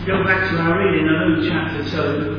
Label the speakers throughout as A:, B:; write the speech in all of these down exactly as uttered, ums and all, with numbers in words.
A: Go back to our reading in Luke chapter two.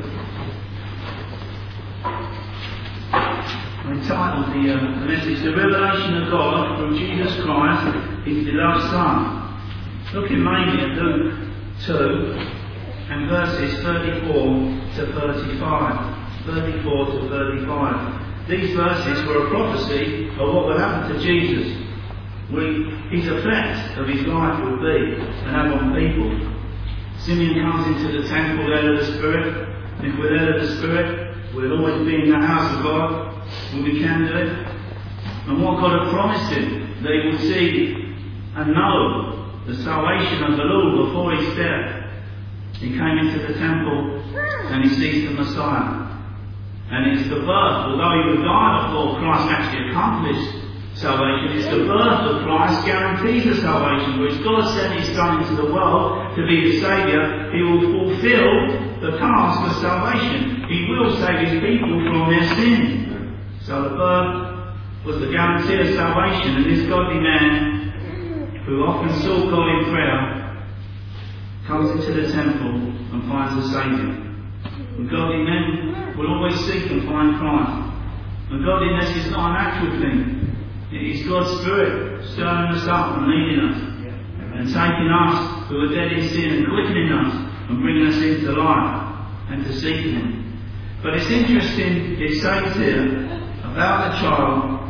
A: I entitled the, uh, the message, The Revelation of God through Jesus Christ, His beloved Son. Looking mainly at Luke two and verses thirty-four to thirty-five. thirty-four to thirty-five. These verses were a prophecy of what would happen to Jesus. We, his effect of his life would be and have on people. Simeon comes into the temple led of the Spirit. And if we're led of the Spirit, we'll always be in the house of God when we can do it. And what God had promised him, that he would see and know the salvation of the Lord before his death. He came into the temple and he sees the Messiah. And it's the birth, although he would die before Christ actually accomplished salvation, it's the birth of Christ guarantees the salvation, which God sent his Son into the world to be the Saviour. He will fulfil the task of salvation. He will save his people from their sin. So the birth was the guarantee of salvation, and this godly man, who often sought God in prayer, comes into the temple and finds the Saviour. And godly men will always seek and find Christ. And godliness is not a natural thing. It is God's Spirit stirring us up and leading us and taking us who are dead in sin and quickening us and bringing us into life and to seek Him. But it's interesting, it says here about the child,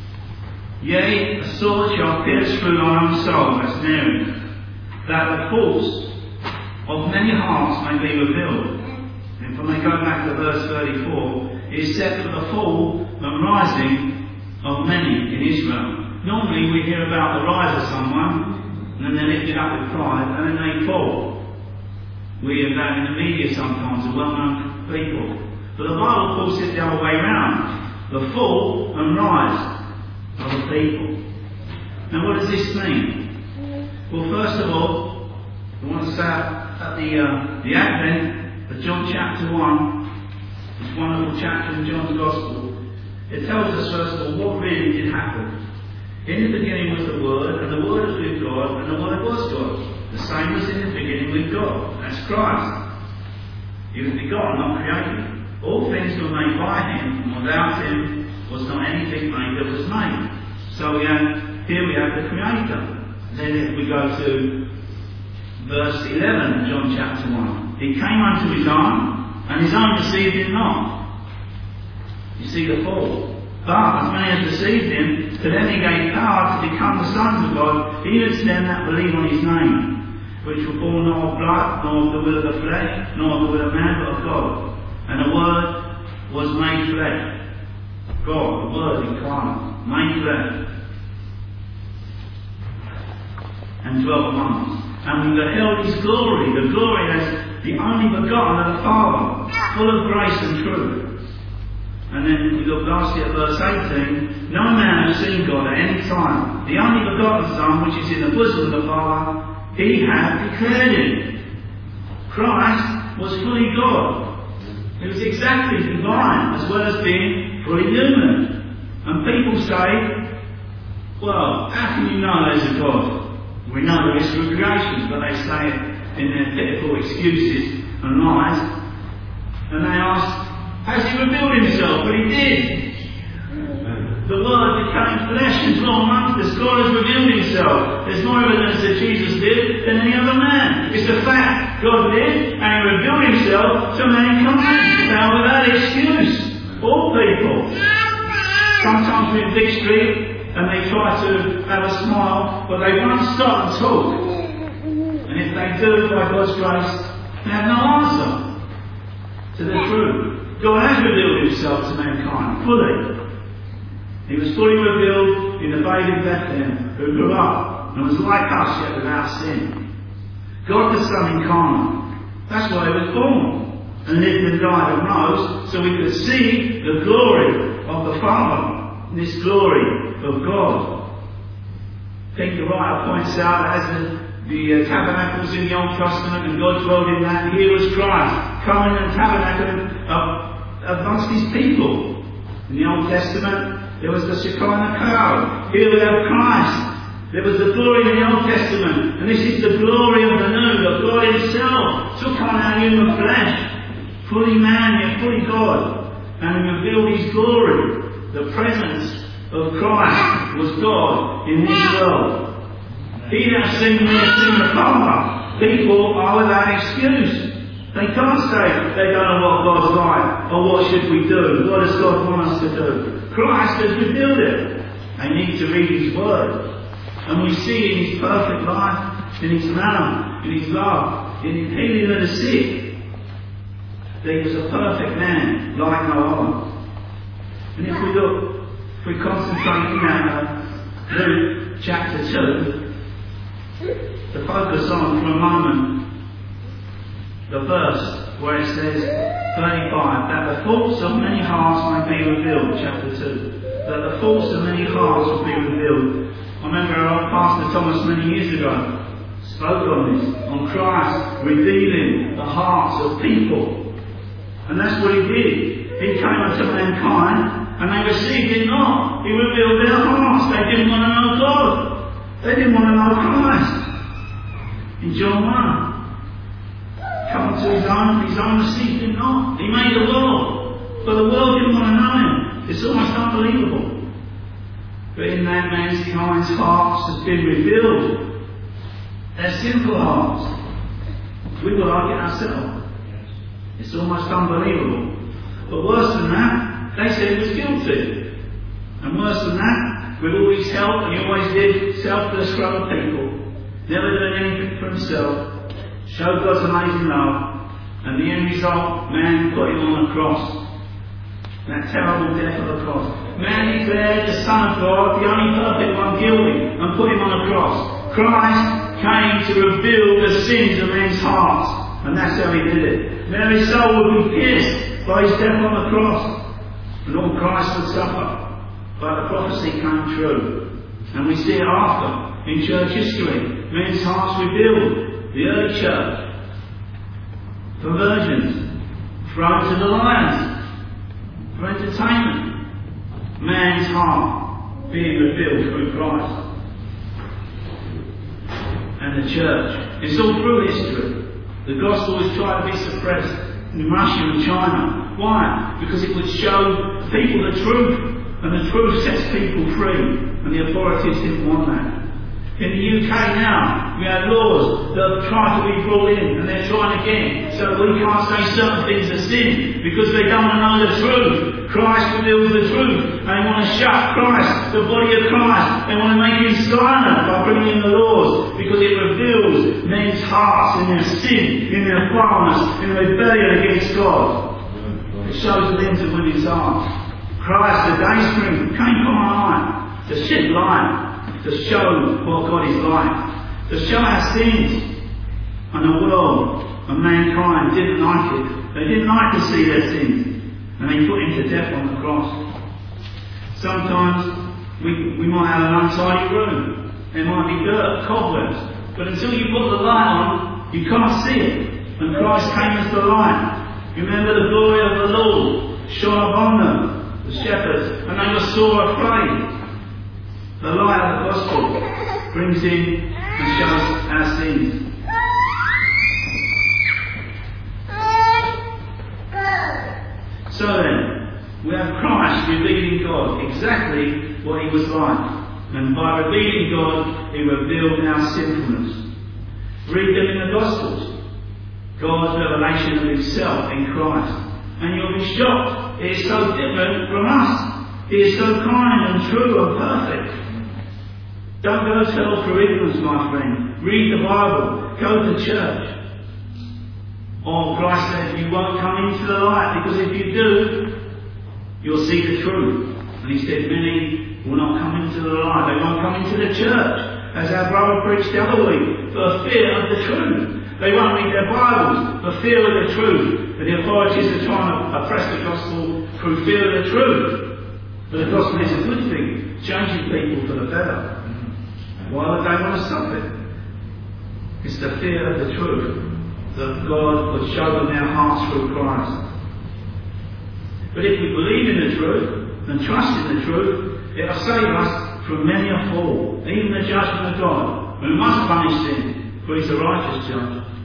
A: yea, a sword shall pierce through thine own soul, that's Mary, that the thoughts of many hearts may be revealed. And when we go back to verse thirty-four, it is set for the fall and rising of many in Israel. Normally we hear about the rise of someone and then they're lifted up with pride and then they fall. We hear that in the media sometimes, of well-known people. But the Bible calls it the other way round. The fall and rise of the people. Now what does this mean? Well, first of all, I want to start at the, uh, the Advent of John chapter one. This wonderful chapter in John's Gospel. It tells us first of all what really did happen. In the beginning was the Word, and the Word was with God, and the Word was God. The same was in the beginning with God. That's Christ. He was begotten, not created. All things were made by Him, and without Him was not anything made that was made. So we have, here we have the Creator. Then if we go to verse eleven of John chapter one. He came unto His own, and His own received Him not. You see the fall. But as many as received Him, to them He gave power to become the sons of God, even to them that believe on His name, which were born not of blood, nor of the will of the flesh, nor of the will of man, but of God. And the Word was made flesh. God, the Word incarnate, made flesh, and dwelt among us. And we beheld His glory, the glory as the only begotten of the Father, full of grace and truth. And then we look lastly at verse eighteen. No man has seen God at any time. The only begotten Son, which is in the bosom of the Father, He hath declared Him. Christ was fully God. He was exactly divine as well as being fully human. And people say, well, how can you know there's a God? We know there is through creation, but they say it in their pitiful excuses and lies. And they ask, has He revealed Himself? But He did. The Word became flesh and dwelt amongst us. God has revealed Himself. There's more evidence that Jesus did than any other man. It's a fact. God did, and He revealed Himself to mankind. Now, without excuse, all people. Sometimes we're in Big Street and they try to have a smile, but they won't stop and talk. And if they do, by God's grace, they have no answer to the truth. God has revealed Himself to mankind, fully. He was fully revealed in the babe in Bethlehem, who grew up and was like us, yet without sin. God the Son incarnate. That's why He was born, and lived and died and rose, so we could see the glory of the Father, this glory of God. I think the writer points out that as the The uh, tabernacles in the Old Testament, and God dwelled in that. Here was Christ coming and tabernacling uh, amongst His people. In the Old Testament, there was the Shekinah cloud. Here we have Christ. There was the glory in the Old Testament, and this is the glory of the New, of God Himself, God took on our human flesh, fully man yet fully God, and He revealed His glory. The presence of Christ was God in this world. He that has seen me has seen the Father. People are without excuse. They can't say they don't know what God's like, or what should we do, what does God want us to do. Christ has revealed it. They need to read His Word. And we see in His perfect life, in His manner, in His love, in His healing of the sick, that He was a perfect man like no other. And if we look, if we concentrate in uh, Luke chapter two, to focus on for a moment the verse where it says thirty-five, that the thoughts of many hearts may be revealed, chapter two, that the thoughts of many hearts will be revealed. I remember our Pastor Thomas many years ago spoke on this, on Christ revealing the hearts of people. And that's what He did. He came unto mankind, and they received Him not. He revealed their hearts. They didn't want to know God. They didn't want to know Christ. In John one, come to His own, His own received Him not. He made the world, but the world didn't want to know Him. It's almost unbelievable. But in that mankind's hearts has been revealed their sinful hearts. We will like it ourselves. It's almost unbelievable. But worse than that, they said He was guilty. And worse than that, with all His help, and He always did selfless for other people, never doing anything for Himself, showed God's amazing love, and the end result, man put Him on the cross. That terrible death of the cross. Man declared the Son of God, the only perfect one, guilty, and put Him on the cross. Christ came to reveal the sins of men's hearts, and that's how He did it. Mary's soul would be pierced by His death on the cross, and all Christ would suffer. But the prophecy came true, and we see it after in church history. Men's hearts revealed. The early church, perversions, thrown to the lions for entertainment. Man's heart being revealed through Christ. And the church. It's all through history. The gospel is trying to be suppressed in Russia and China. Why? Because it would show people the truth, and the truth sets people free, and the authorities didn't want that. In the U K now, we have laws that have tried to be brought in, and they're trying again, so that we can't say certain things are sin, because they don't want to know the truth. Christ reveals the truth, and they want to shut Christ, the body of Christ. They want to make Him silent by bringing in the laws, because it reveals men's hearts in their sin, in their foulness, in rebellion against God. It shows the ends of women's hearts. Christ, the day spring, came from on high to shed light, to show what God is like, to show our sins. And the world and mankind didn't like it. They didn't like to see their sins, and they put Him to death on the cross. Sometimes we, we might have an untidy room. There might be dirt, cobwebs, but until you put the light on, you can't see it. And Christ came as the light. You remember the glory of the Lord shone upon them, the shepherds, and they were sore afraid. The light of the gospel brings in and shows our sins. So then, we have Christ revealing God, exactly what He was like. And by revealing God, He revealed our sinfulness. Read them in the Gospels. God's revelation of Himself in Christ. And you'll be shocked. It is so different from us. He is so kind and true and perfect. Don't go to hell for ignorance, my friend. Read the Bible. Go to church. Or Christ said, you won't come into the light, because if you do, you'll see the truth. And He said, many will not come into the light. They won't come into the church, as our brother preached the other week, for fear of the truth. They won't read their Bibles for fear of the truth. But the authorities are trying to oppress the gospel through fear of the truth. But the gospel is a good thing, changing people for the better. Why would they want to stop it? It's the fear of the truth, that God would show them their hearts through Christ. But if we believe in the truth and trust in the truth, it will save us from many a fall, even the judgment of God, who must punish sin, for He's a righteous judge.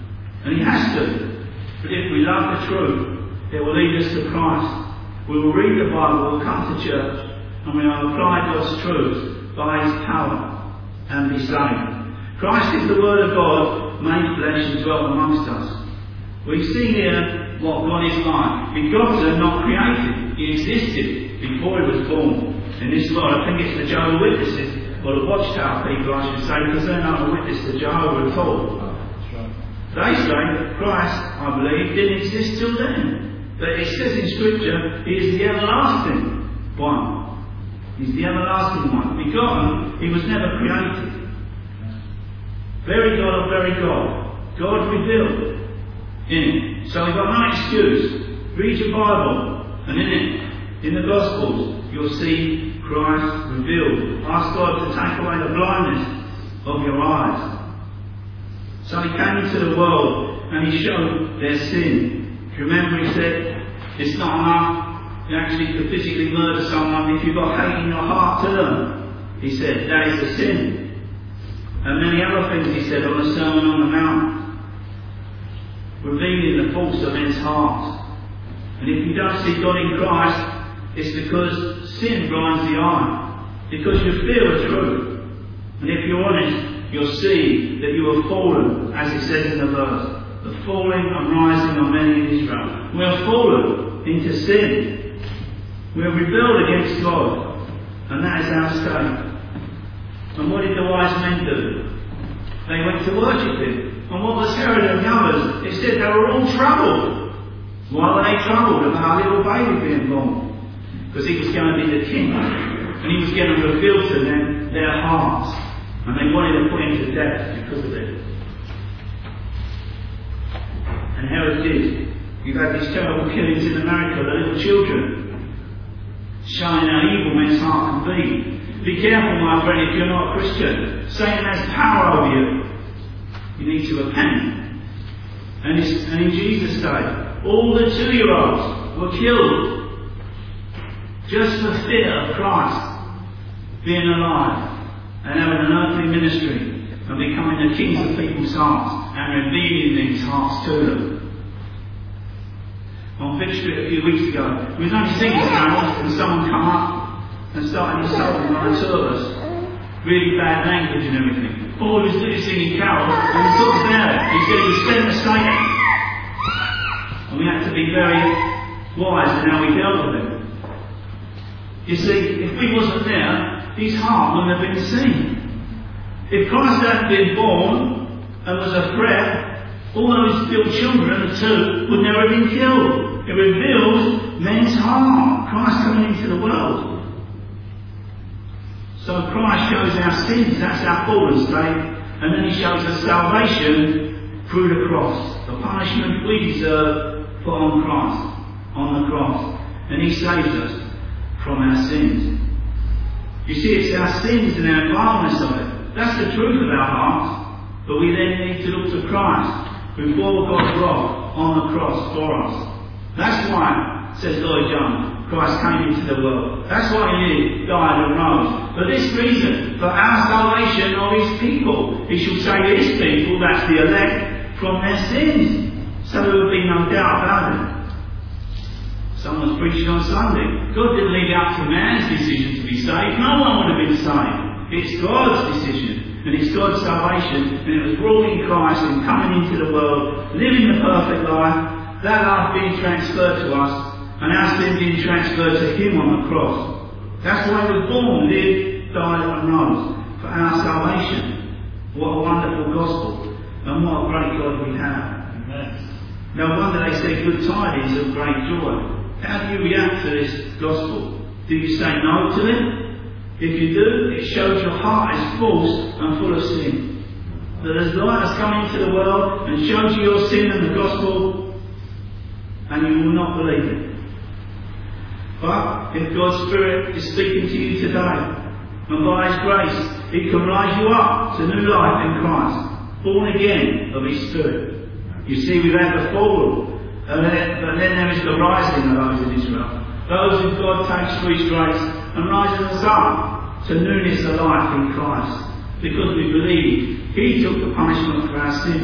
A: And he has to. But if we love the truth, it will lead us to Christ. We will read the Bible, we'll come to church, and we will apply God's truth by his power and be saved. Christ is the Word of God made flesh and dwelt amongst us. We see here what God is like. Begotten, not created. He existed before he was born. In this world, I think it's the Jehovah's Witnesses, or the Watchtower people, I should say, because they're not a witness to Jehovah at all. They say Christ, I believe, didn't exist till then. But it says in Scripture, he is the everlasting one. He's the everlasting one. Begotten, he was never created. Very God of very God. God revealed in it. So we've got no excuse. Read your Bible, and in it, in the Gospels, you'll see Christ revealed. Ask God to take away the blindness of your eyes. So he came into the world and he showed their sin. If you remember, he said, it's not enough you actually to physically murder someone if you've got hate in your heart to them. He said, that is a sin. And many other things he said on the Sermon on the Mount, revealing the faults of men's hearts. And if you don't see God in Christ, it's because sin blinds the eye. Because you feel the truth. And if you're honest, you'll see that you have fallen, as it says in the verse. The falling and rising of many in Israel. We have fallen into sin. We have rebelled against God. And that is our state. And what did the wise men do? They went to worship him. And what was Herod and the others? It said they were all troubled. Why were they troubled about a little baby being born? Because he was going to be the king. And he was going to reveal to them their hearts. And they wanted to put him to death because of it. And Herod did. You've had these terrible killings in America, the little children, showing how evil men's heart can be. Be careful, my friend, if you're not a Christian. Satan has power over you. You need to repent. And, it's, and in Jesus' day, all the two-year-olds were killed just for fear of Christ being alive and having an earthly ministry and becoming the kings of people's hearts and revealing these hearts to them. On Vic Street a few weeks ago, we was only singing carols and someone come up and started insulting one or two of us. Really bad language and everything. All he was doing singing carols and he took us out. He said he was sent to Satan. And we had to be very wise in how we dealt with him. You see, if we wasn't there, his heart wouldn't have been seen. If Christ hadn't been born and was a threat, all those little children, the two, would never have been killed. It reveals men's heart. Christ coming into the world. So Christ shows our sins, that's our fallen state, and then he shows us salvation through the cross. The punishment we deserve put on Christ, on the cross. And he saves us from our sins. You see, it's our sins and our vileness of it. That's the truth of our hearts. But we then need to look to Christ, who bore God's wrath on the cross for us. That's why, says Lloyd Jones, Christ came into the world. That's why he lived, died and rose. For this reason, for our salvation of his people. He shall save his people, that's the elect, from their sins. So there will be no doubt about it. Someone was preaching on Sunday. God didn't leave it up to man's decision to be saved. No one would have been saved. It's God's decision. And it's God's salvation. And it was brought in Christ and coming into the world, living the perfect life, that life being transferred to us, and our sin being transferred to him on the cross. That's why he was born, lived, died and rose. For our salvation. What a wonderful gospel. And what a great God we have. Amen. No wonder they say good tidings of great joy. How do you react to this gospel? Do you say no to it? If you do, it shows your heart is false and full of sin. That as light has come into the world and shows you your sin and the gospel, and you will not believe it. But if God's Spirit is speaking to you today, and by his grace, he can rise you up to new life in Christ, born again of his Spirit. You see, we've had the fall. And then, but then there is the rising of those in Israel. Those who God takes through his grace and rises us up to newness of life in Christ. Because we believe he took the punishment for our sins.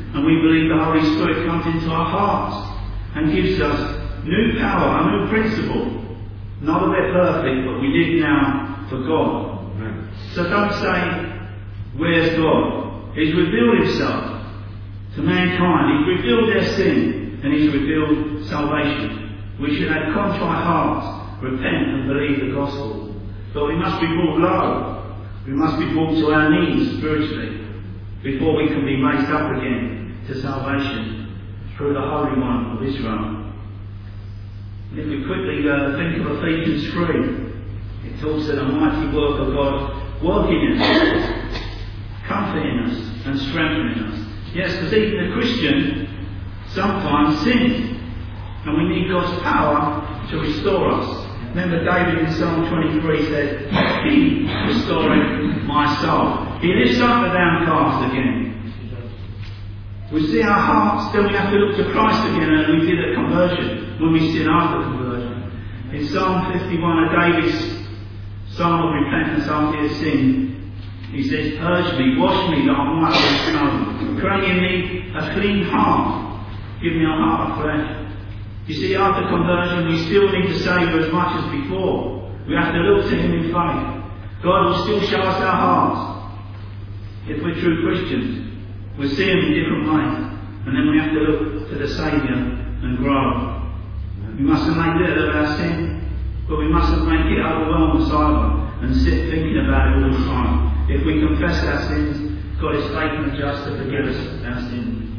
A: And we believe the Holy Spirit comes into our hearts and gives us new power, a new principle. Not a bit perfect, but we live now for God. Amen. So don't say, where's God? He's revealed himself to mankind. He's revealed their sin and he's revealed salvation. We should have contrite hearts, repent and believe the gospel. But we must be brought low. We must be brought to our knees spiritually before we can be raised up again to salvation through the Holy One of Israel. If we quickly uh, think of Ephesians three, it talks of the mighty work of God working in us, comforting us and strengthening us. Yes, because even the Christian sometimes sins, and we need God's power to restore us. Remember David in Psalm twenty-three said, He restoring my soul. He lifts up the downcast again. We see our hearts, then we have to look to Christ again, and we did at conversion. When we sin after conversion. In Psalm fifty-one of David's Psalm of repentance after his sin, he says, purge me, wash me that I'm white as snow. Create in me a clean heart. Give me a heart of flesh. You see, after conversion we still need to savour as much as before. We have to look to him in faith. God will still show us our hearts. If we're true Christians, we'll see him in different ways. And then we have to look to the Saviour and grow. We mustn't make little of our sin, but we mustn't make it overwhelm us either and sit thinking about it all the time. If we confess our sins, God is faithful and just to forgive us our sins.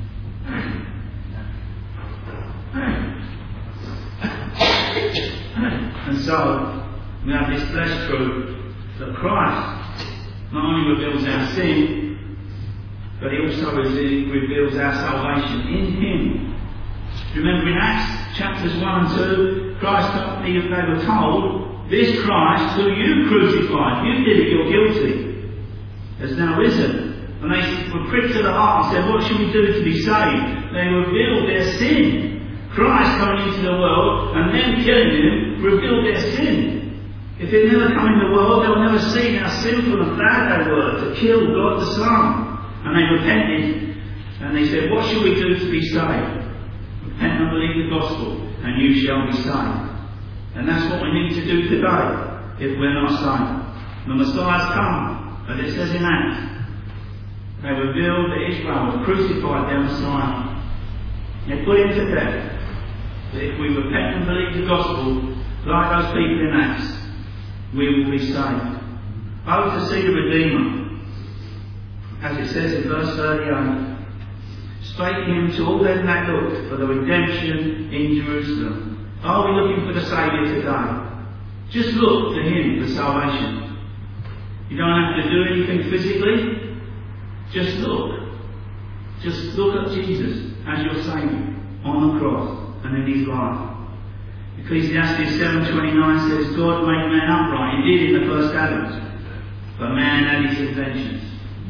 A: And so, we have this blessed truth that Christ not only reveals our sin, but he also reveals our salvation in him. Remember in Acts chapters one and two, Christ, they were told, this Christ who you crucified, you did it, you're guilty, has now risen. And they were pricked to the heart and said, what should we do to be saved? They revealed their sin. Christ coming into the world and then killing him revealed their sin. If they'd never come in the world, they'll never see how sinful and bad they were to kill God the Son. And they repented and they said, what should we do to be saved? Repent and believe the gospel, and you shall be saved. And that's what we need to do today, if we're not saved. The Messiah's come, as it says in Acts. They revealed that Israel had crucified their Messiah. They put him to death. But if we repent and believe the gospel, like those people in Acts, we will be saved. Oh, to see the Redeemer, as it says in verse thirty-eight. Spake him to all them that looked for the redemption in Jerusalem. Are we looking for the Saviour today? Just look to him for salvation. You don't have to do anything physically. Just look. Just look at Jesus as your Saviour on the cross and in his life. Ecclesiastes seven twenty-nine says, God made man upright. He did in the first Adam. But man had his inventions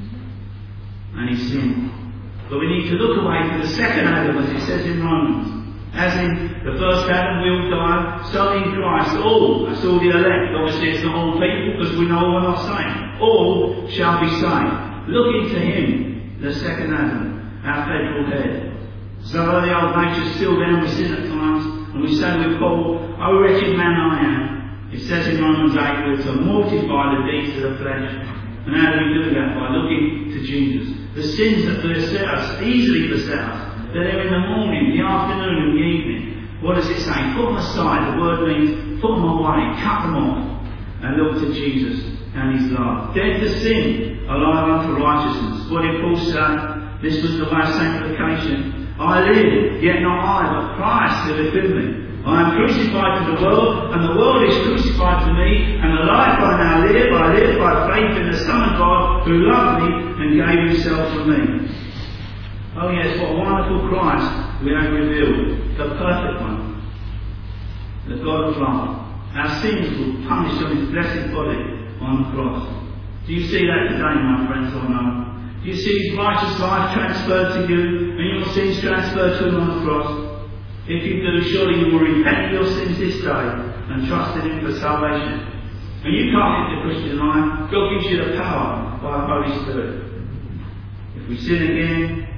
A: and he sinned. But we need to look away to the second Adam, as it says in Romans. As in the first Adam, we all die, so in Christ, all, that's all the elect. Obviously it's not all people, because we know we're not saved. All shall be saved. Looking to him, the second Adam, our federal head. So though the old nature's still there, we sin at times, and we say with Paul, O wretched man I am. It says in Romans eight, we're to mortify the deeds of the flesh. And how do we do that? By looking to Jesus. The sins that beset us, easily beset us, they're there in the morning, the afternoon and the evening. What does it say? Put them aside. The word means put them away, cut them off, and look to Jesus and his love. Dead to sin, alive unto righteousness. What did Paul say? This was the way of sanctification. I live, yet not I, but Christ liveth in me. I am crucified to the world, and the world is crucified to me, and the life I now live, I live by faith in the Son of God, who loved me and gave himself for me. Oh yes, what a wonderful Christ we have revealed, the perfect one, the God of love. Our sins were punished on his blessed body on the cross. Do you see that today, my friends, or no? Do you see his righteous life transferred to you, and your sins transferred to him on the cross? If you do, surely you will repent of your sins this day and trust in him for salvation. And you can't live the Christian life. God gives you the power by the Holy Spirit. If we sin again,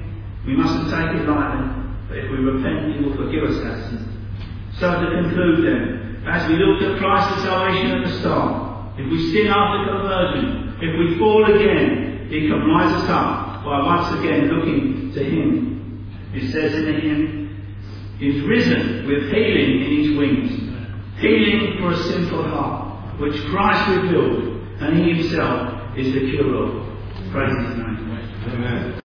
A: We mustn't take it lightly, but if we repent, He will forgive us our sins. So to conclude then, as we looked at Christ's salvation at the start, if we sin after conversion, if we fall again, He can rise us up by once again looking to Him. It says in the hymn, He's risen with healing in His wings, healing for a sinful heart, which Christ revealed, and He Himself is the cure of. Praise His name.
B: Amen.